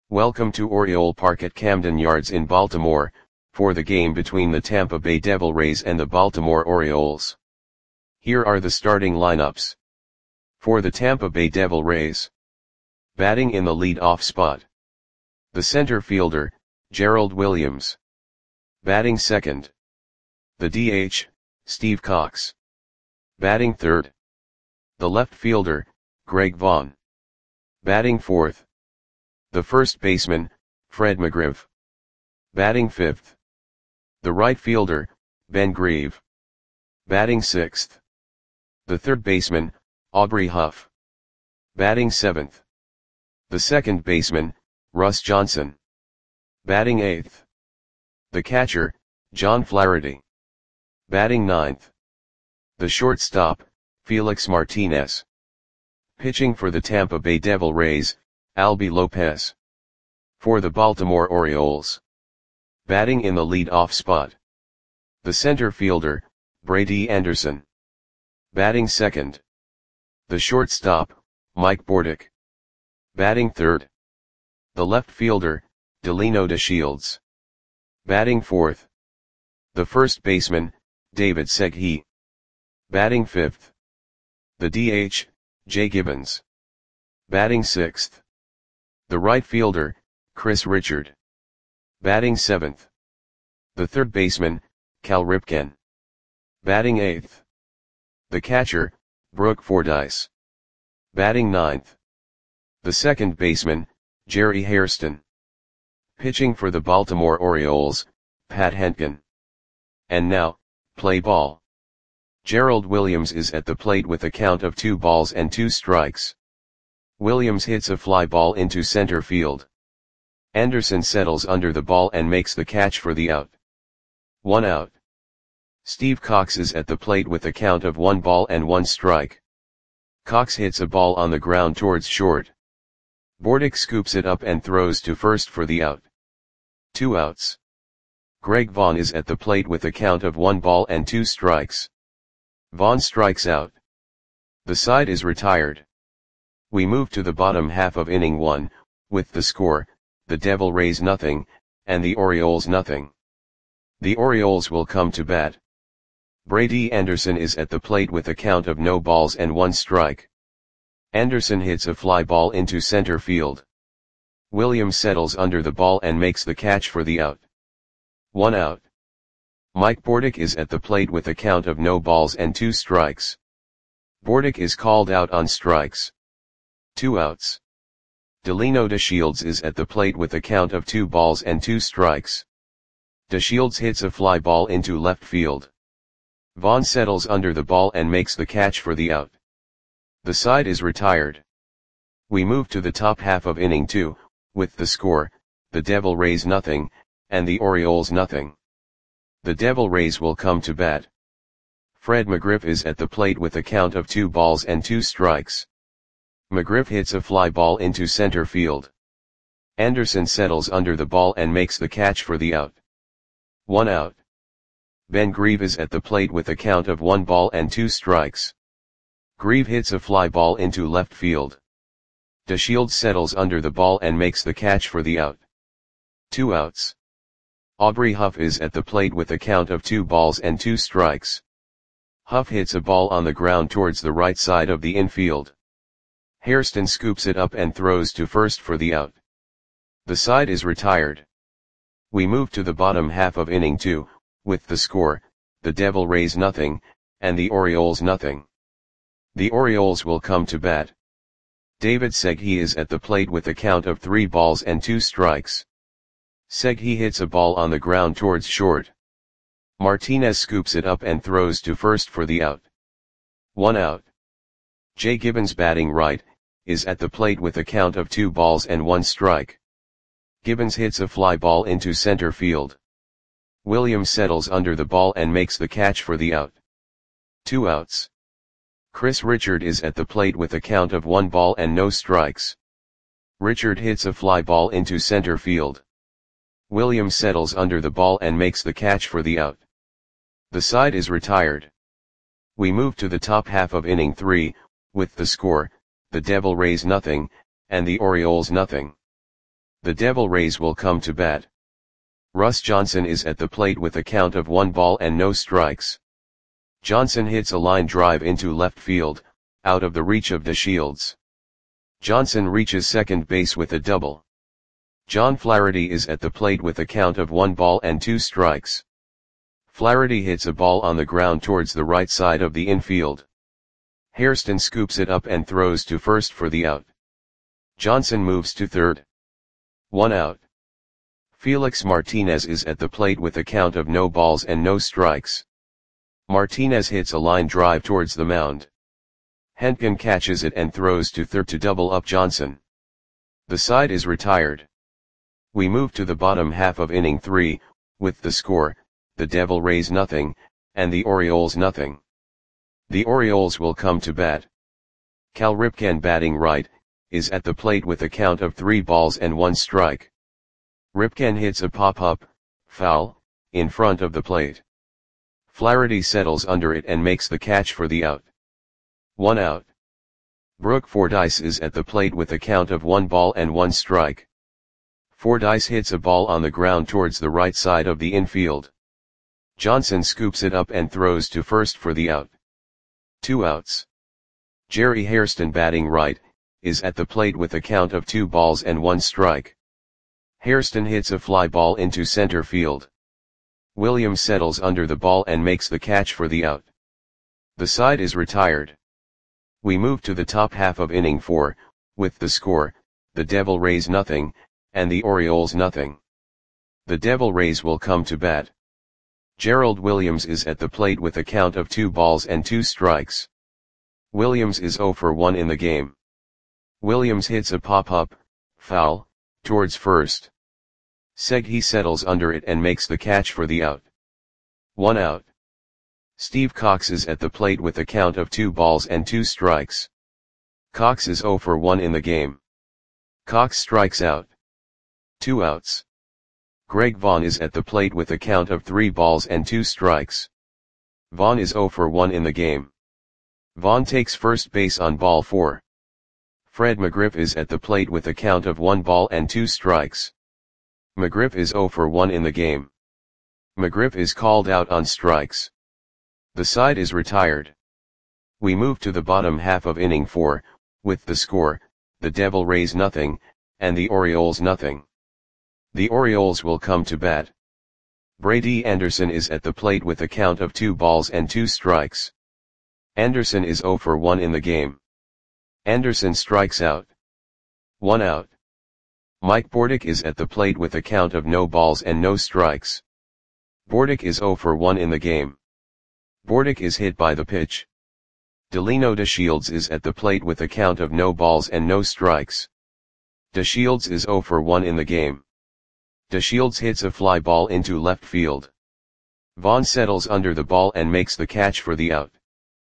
Welcome to Oriole Park at Camden Yards in Baltimore, for the game between the Tampa Bay Devil Rays and the Baltimore Orioles. Here are the starting lineups. For the Tampa Bay Devil Rays. Batting in the lead-off spot. The center fielder, Gerald Williams. Batting second. The DH, Steve Cox. Batting third. The left fielder, Greg Vaughn. Batting fourth. The first baseman, Fred McGriff. Batting fifth. The right fielder, Ben Grieve. Batting sixth. The third baseman, Aubrey Huff. Batting seventh. The second baseman, Russ Johnson. Batting eighth. The catcher, John Flaherty. Batting ninth. The shortstop, Felix Martinez. Pitching for the Tampa Bay Devil Rays, Albie Lopez. For the Baltimore Orioles. Batting in the lead-off spot. The center fielder, Brady Anderson. Batting second. The shortstop, Mike Bordick. Batting third. The left fielder, Delino DeShields. Batting fourth. The first baseman, David Segui. Batting fifth. The DH, Jay Gibbons. Batting sixth. The right fielder, Chris Richard. Batting seventh. The third baseman, Cal Ripken. Batting eighth. The catcher, Brooke Fordyce. Batting ninth. The second baseman, Jerry Hairston. Pitching for the Baltimore Orioles, Pat Hentgen. And now, play ball. Gerald Williams is at the plate with a count of 2 balls and 2 strikes. Williams hits a fly ball into center field. Anderson settles under the ball and makes the catch for the out. 1 out. Steve Cox is at the plate with a count of 1 ball and 1 strike. Cox hits a ball on the ground towards short. Bordick scoops it up and throws to first for the out. 2 outs. Greg Vaughn is at the plate with a count of 1 ball and 2 strikes. Vaughn strikes out. The side is retired. We move to the bottom half of inning 1, with the score, the Devil Rays nothing, and the Orioles nothing. The Orioles will come to bat. Brady Anderson is at the plate with a count of no balls and 1 strike. Anderson hits a fly ball into center field. Williams settles under the ball and makes the catch for the out. 1 out. Mike Bordick is at the plate with a count of no balls and 2 strikes. Bordick is called out on strikes. 2 outs. Delino DeShields is at the plate with a count of 2 balls and 2 strikes. DeShields hits a fly ball into left field. Vaughn settles under the ball and makes the catch for the out. The side is retired. We move to the top half of inning 2, with the score, the Devil Rays nothing, and the Orioles nothing. The Devil Rays will come to bat. Fred McGriff is at the plate with a count of 2 balls and 2 strikes. McGriff hits a fly ball into center field. Anderson settles under the ball and makes the catch for the out. 1 out. Ben Grieve is at the plate with a count of 1 ball and 2 strikes. Grieve hits a fly ball into left field. DeShields settles under the ball and makes the catch for the out. 2 outs. Aubrey Huff is at the plate with a count of 2 balls and 2 strikes. Huff hits a ball on the ground towards the right side of the infield. Hairston scoops it up and throws to first for the out. The side is retired. We move to the bottom half of inning 2, with the score, the Devil Rays nothing, and the Orioles nothing. The Orioles will come to bat. David Segui is at the plate with a count of 3 balls and 2 strikes. Segui hits a ball on the ground towards short. Martinez scoops it up and throws to first for the out. 1 out. Jay Gibbons, batting right, is at the plate with a count of 2 balls and 1 strike. Gibbons hits a fly ball into center field. Williams settles under the ball and makes the catch for the out. 2 outs. Chris Richard is at the plate with a count of 1 ball and no strikes. Richard hits a fly ball into center field. Williams settles under the ball and makes the catch for the out. The side is retired. We move to the top half of inning 3, with the score, the Devil Rays nothing, and the Orioles nothing. The Devil Rays will come to bat. Russ Johnson is at the plate with a count of 1 ball and no strikes. Johnson hits a line drive into left field, out of the reach of DeShields. Johnson reaches second base with a double. John Flaherty is at the plate with a count of 1 ball and 2 strikes. Flaherty hits a ball on the ground towards the right side of the infield. Hairston scoops it up and throws to first for the out. Johnson moves to third. 1 out. Felix Martinez is at the plate with a count of no balls and no strikes. Martinez hits a line drive towards the mound. Hentgen catches it and throws to third to double up Johnson. The side is retired. We move to the bottom half of inning 3, with the score, the Devil Rays nothing, and the Orioles nothing. The Orioles will come to bat. Cal Ripken, batting right, is at the plate with a count of 3 balls and 1 strike. Ripken hits a pop-up, foul, in front of the plate. Flaherty settles under it and makes the catch for the out. 1 out. Brooke Fordyce is at the plate with a count of 1 ball and 1 strike. Fordyce hits a ball on the ground towards the right side of the infield. Johnson scoops it up and throws to first for the out. 2 outs. Jerry Hairston, batting right, is at the plate with a count of 2 balls and 1 strike. Hairston hits a fly ball into center field. Williams settles under the ball and makes the catch for the out. The side is retired. We move to the top half of inning 4, with the score, the Devil Rays nothing, and the Orioles nothing. The Devil Rays will come to bat. Gerald Williams is at the plate with a count of 2 balls and 2 strikes. Williams is 0 for 1 in the game. Williams hits a pop-up, foul, towards first. Seghi settles under it and makes the catch for the out. 1 out. Steve Cox is at the plate with a count of 2 balls and 2 strikes. Cox is 0 for 1 in the game. Cox strikes out. 2 outs. Greg Vaughn is at the plate with a count of 3 balls and 2 strikes. Vaughn is 0 for 1 in the game. Vaughn takes first base on ball 4. Fred McGriff is at the plate with a count of 1 ball and 2 strikes. McGriff is 0 for 1 in the game. McGriff is called out on strikes. The side is retired. We move to the bottom half of inning 4, with the score, the Devil Rays nothing, and the Orioles nothing. The Orioles will come to bat. Brady Anderson is at the plate with a count of 2 balls and 2 strikes. Anderson is 0 for 1 in the game. Anderson strikes out. 1 out. Mike Bordick is at the plate with a count of no balls and no strikes. Bordick is 0 for 1 in the game. Bordick is hit by the pitch. Delino DeShields is at the plate with a count of no balls and no strikes. DeShields is 0 for 1 in the game. DeShields hits a fly ball into left field. Vaughn settles under the ball and makes the catch for the out.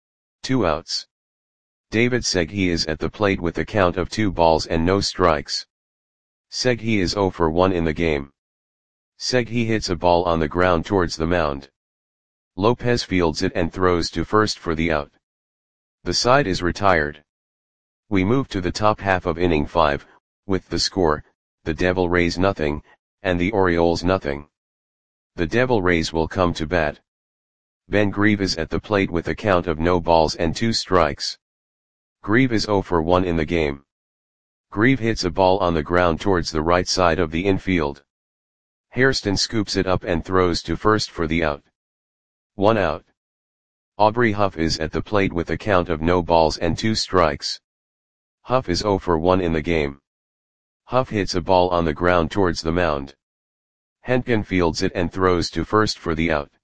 2 outs. David Seghi is at the plate with a count of 2 balls and no strikes. Seghi is 0 for 1 in the game. Seghi hits a ball on the ground towards the mound. Lopez fields it and throws to first for the out. The side is retired. We move to the top half of inning 5, with the score, the Devil Rays nothing, and the Orioles nothing. The Devil Rays will come to bat. Ben Grieve is at the plate with a count of no balls and 2 strikes. Grieve is 0 for 1 in the game. Grieve hits a ball on the ground towards the right side of the infield. Hairston scoops it up and throws to first for the out. 1 out. Aubrey Huff is at the plate with a count of no balls and 2 strikes. Huff is 0 for 1 in the game. Huff hits a ball on the ground towards the mound. Hentgen fields it and throws to first for the out.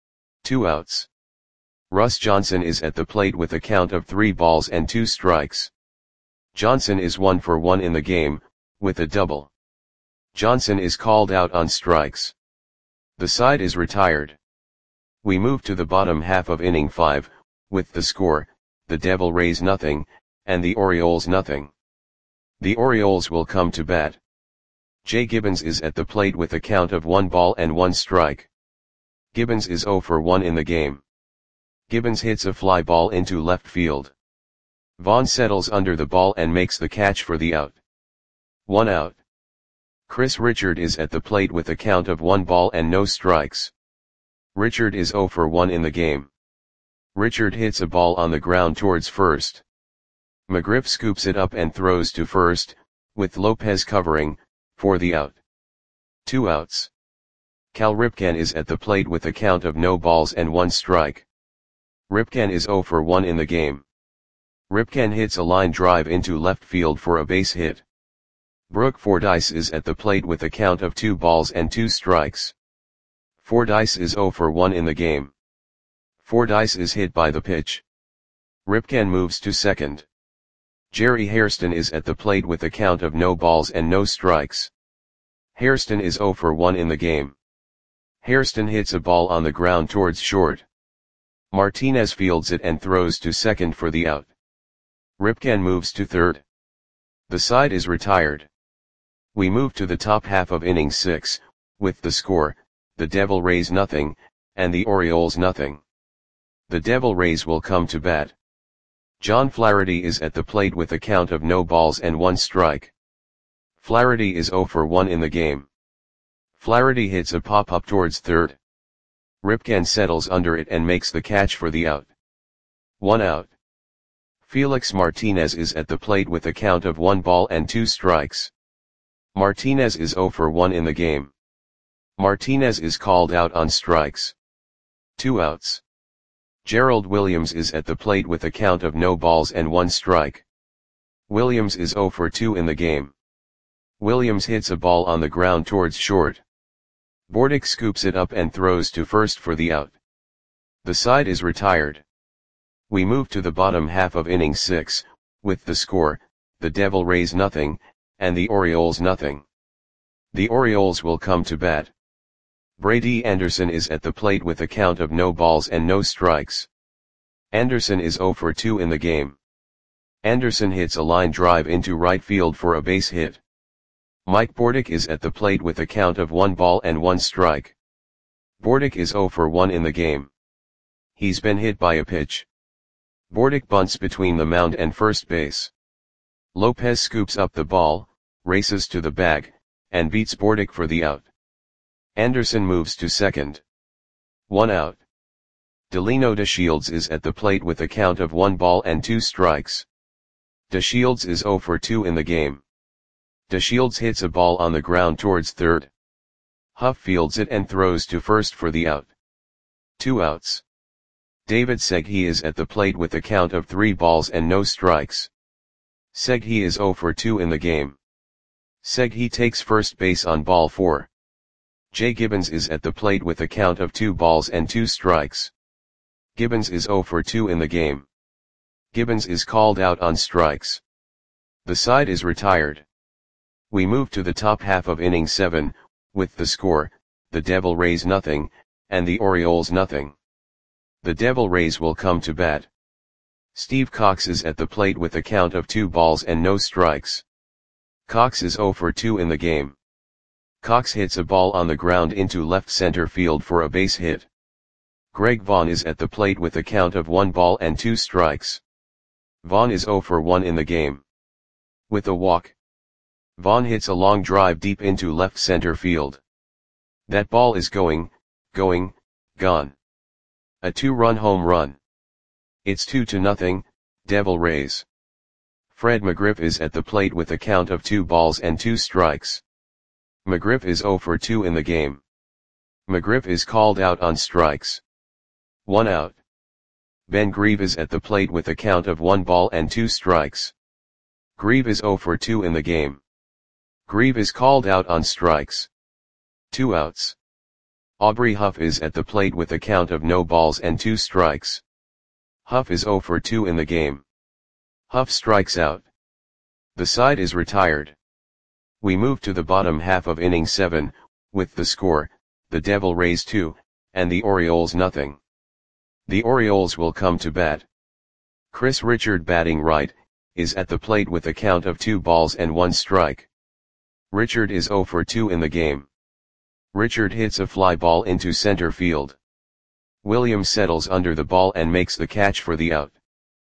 2 outs. Russ Johnson is at the plate with a count of 3 balls and 2 strikes. Johnson is 1 for 1 in the game, with a double. Johnson is called out on strikes. The side is retired. We move to the bottom half of inning 5, with the score, the Devil Rays nothing, and the Orioles nothing. The Orioles will come to bat. Jay Gibbons is at the plate with a count of 1 ball and 1 strike. Gibbons is 0 for 1 in the game. Gibbons hits a fly ball into left field. Vaughn settles under the ball and makes the catch for the out. 1 out. Chris Richard is at the plate with a count of 1 ball and no strikes. Richard is 0 for 1 in the game. Richard hits a ball on the ground towards first. McGriff scoops it up and throws to first, with Lopez covering, for the out. 2 outs. Cal Ripken is at the plate with a count of no balls and 1 strike. Ripken is 0 for 1 in the game. Ripken hits a line drive into left field for a base hit. Brooke Fordyce is at the plate with a count of 2 balls and 2 strikes. Fordyce is 0 for 1 in the game. Fordyce is hit by the pitch. Ripken moves to second. Jerry Hairston is at the plate with a count of no balls and no strikes. Hairston is 0 for 1 in the game. Hairston hits a ball on the ground towards short. Martinez fields it and throws to second for the out. Ripken moves to third. The side is retired. We move to the top half of inning 6, with the score, the Devil Rays nothing, and the Orioles nothing. The Devil Rays will come to bat. John Flaherty is at the plate with a count of no balls and 1 strike. Flaherty is 0 for 1 in the game. Flaherty hits a pop-up towards third. Ripken settles under it and makes the catch for the out. 1 out. Felix Martinez is at the plate with a count of 1 ball and 2 strikes. Martinez is 0 for 1 in the game. Martinez is called out on strikes. 2 outs. Gerald Williams is at the plate with a count of no balls and 1 strike. Williams is 0 for 2 in the game. Williams hits a ball on the ground towards short. Bordick scoops it up and throws to first for the out. The side is retired. We move to the bottom half of inning 6, with the score, the Devil Rays nothing, and the Orioles nothing. The Orioles will come to bat. Brady Anderson is at the plate with a count of no balls and no strikes. Anderson is 0 for 2 in the game. Anderson hits a line drive into right field for a base hit. Mike Bordick is at the plate with a count of 1 ball and 1 strike. Bordick is 0 for 1 in the game. He's been hit by a pitch. Bordick bunts between the mound and first base. Lopez scoops up the ball, races to the bag, and beats Bordick for the out. Anderson moves to second. 1 out. Delino DeShields is at the plate with a count of 1 ball and 2 strikes. DeShields is 0 for 2 in the game. DeShields hits a ball on the ground towards third. Huff fields it and throws to first for the out. 2 outs. David Segui is at the plate with a count of 3 balls and no strikes. Segui is 0 for 2 in the game. Segui takes first base on ball 4. Jay Gibbons is at the plate with a count of 2 balls and 2 strikes. Gibbons is 0 for 2 in the game. Gibbons is called out on strikes. The side is retired. We move to the top half of inning 7, with the score, the Devil Rays nothing, and the Orioles nothing. The Devil Rays will come to bat. Steve Cox is at the plate with a count of 2 balls and no strikes. Cox is 0 for 2 in the game. Cox hits a ball on the ground into left center field for a base hit. Greg Vaughn is at the plate with a count of 1 ball and 2 strikes. Vaughn is 0 for 1 in the game. With a walk. Vaughn hits a long drive deep into left center field. That ball is going, gone. A 2-run home run. It's 2-0, Devil Rays. Fred McGriff is at the plate with a count of 2 balls and 2 strikes. McGriff is 0 for 2 in the game. McGriff is called out on strikes. 1 out. Ben Grieve is at the plate with a count of 1 ball and 2 strikes. Grieve is 0 for 2 in the game. Grieve is called out on strikes. 2 outs. Aubrey Huff is at the plate with a count of no balls and 2 strikes. Huff is 0 for 2 in the game. Huff strikes out. The side is retired. We move to the bottom half of inning 7, with the score, the Devil Rays 2, and the Orioles nothing. The Orioles will come to bat. Chris Richard batting right, is at the plate with a count of 2 balls and 1 strike. Richard is 0 for 2 in the game. Richard hits a fly ball into center field. Williams settles under the ball and makes the catch for the out.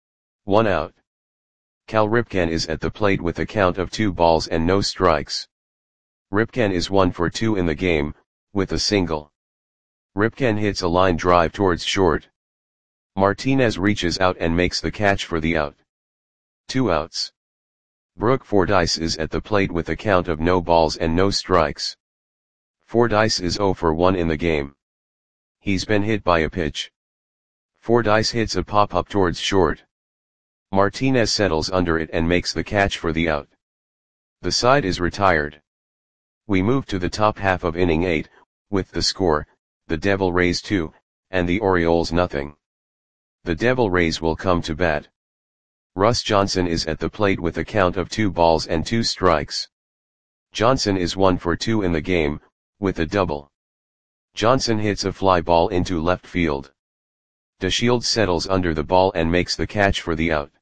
1 out. Cal Ripken is at the plate with a count of 2 balls and no strikes. Ripken is 1 for 2 in the game, with a single. Ripken hits a line drive towards short. Martinez reaches out and makes the catch for the out. 2 outs. Brooke Fordyce is at the plate with a count of no balls and no strikes. Fordyce is 0 for 1 in the game. He's been hit by a pitch. Fordyce hits a pop-up towards short. Martinez settles under it and makes the catch for the out. The side is retired. We move to the top half of inning 8, with the score, the Devil Rays 2, and the Orioles nothing. The Devil Rays will come to bat. Russ Johnson is at the plate with a count of 2 balls and 2 strikes. Johnson is 1 for 2 in the game, with a double. Johnson hits a fly ball into left field. DeShields settles under the ball and makes the catch for the out.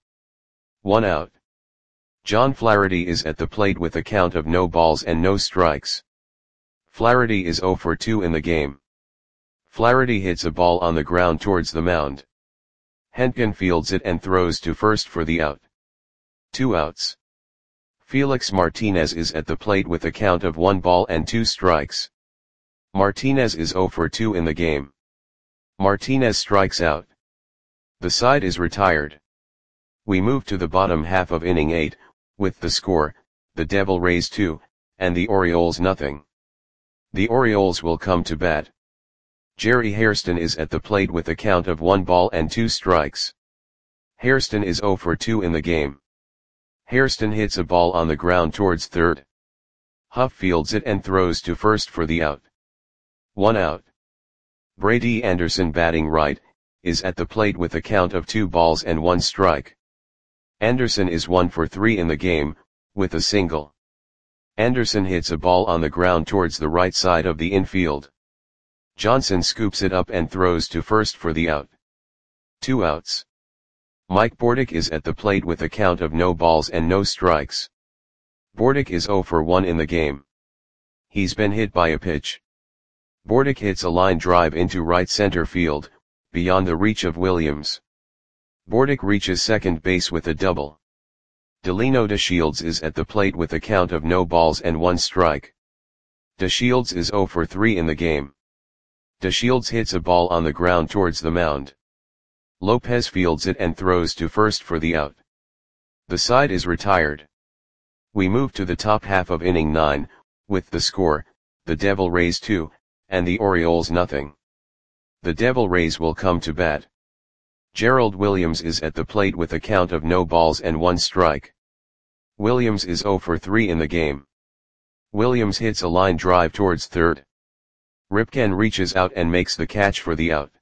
1 out. John Flaherty is at the plate with a count of no balls and no strikes. Flaherty is 0 for 2 in the game. Flaherty hits a ball on the ground towards the mound. Hentgen fields it and throws to first for the out. 2 outs. Felix Martinez is at the plate with a count of 1 ball and 2 strikes. Martinez is 0 for 2 in the game. Martinez strikes out. The side is retired. We move to the bottom half of inning 8, with the score, the Devil Rays 2, and the Orioles nothing. The Orioles will come to bat. Jerry Hairston is at the plate with a count of 1 ball and 2 strikes. Hairston is 0 for 2 in the game. Hairston hits a ball on the ground towards third. Huff fields it and throws to first for the out. 1 out. Brady Anderson, batting right, is at the plate with a count of 2 balls and 1 strike. Anderson is 1 for 3 in the game, with a single. Anderson hits a ball on the ground towards the right side of the infield. Johnson scoops it up and throws to first for the out. 2 outs. Mike Bordick is at the plate with a count of no balls and no strikes. Bordick is 0 for 1 in the game. He's been hit by a pitch. Bordick hits a line drive into right center field, beyond the reach of Williams. Bordick reaches second base with a double. Delino DeShields is at the plate with a count of no balls and 1 strike. DeShields is 0 for 3 in the game. DeShields hits a ball on the ground towards the mound. Lopez fields it and throws to first for the out. The side is retired. We move to the top half of inning 9, with the score, the Devil Rays 2, and the Orioles nothing. The Devil Rays will come to bat. Gerald Williams is at the plate with a count of no balls and 1 strike. Williams is 0 for 3 in the game. Williams hits a line drive towards third. Ripken reaches out and makes the catch for the out.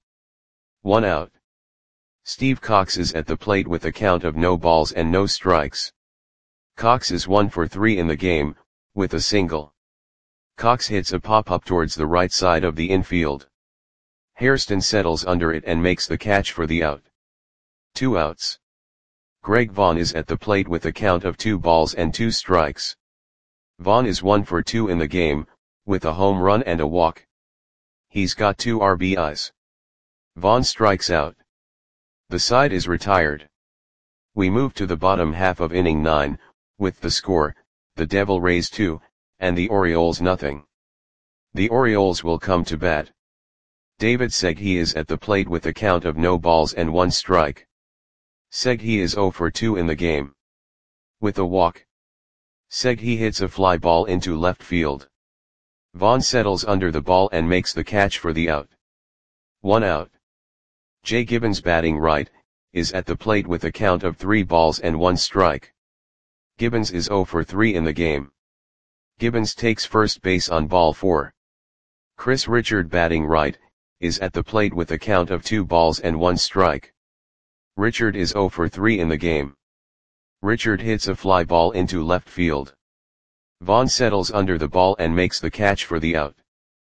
1 out. Steve Cox is at the plate with a count of no balls and no strikes. Cox is 1 for 3 in the game, with a single. Cox hits a pop-up towards the right side of the infield. Hairston settles under it and makes the catch for the out. 2 outs. Greg Vaughn is at the plate with a count of 2 balls and 2 strikes. Vaughn is 1 for 2 in the game, with a home run and a walk. He's got 2 RBIs. Vaughn strikes out. The side is retired. We move to the bottom half of inning 9, with the score, the Devil Rays 2, and the Orioles nothing. The Orioles will come to bat. David Segui is at the plate with a count of no balls and 1 strike. Segui is 0 for 2 in the game. With a walk. Segui hits a fly ball into left field. Vaughn settles under the ball and makes the catch for the out. 1 out. Jay Gibbons, batting right, is at the plate with a count of 3 balls and 1 strike. Gibbons is 0 for 3 in the game. Gibbons takes first base on ball 4. Chris Richard, batting right, is at the plate with a count of 2 balls and 1 strike. Richard is 0 for 3 in the game. Richard hits a fly ball into left field. Vaughn settles under the ball and makes the catch for the out.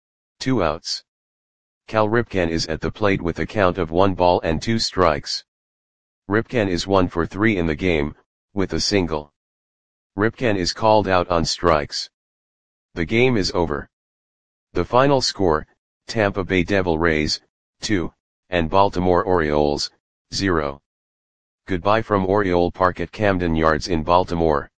2 outs. Cal Ripken is at the plate with a count of 1 ball and 2 strikes. Ripken is 1 for 3 in the game, with a single. Ripken is called out on strikes. The game is over. The final score, Tampa Bay Devil Rays, 2, and Baltimore Orioles, 0. Goodbye from Oriole Park at Camden Yards in Baltimore.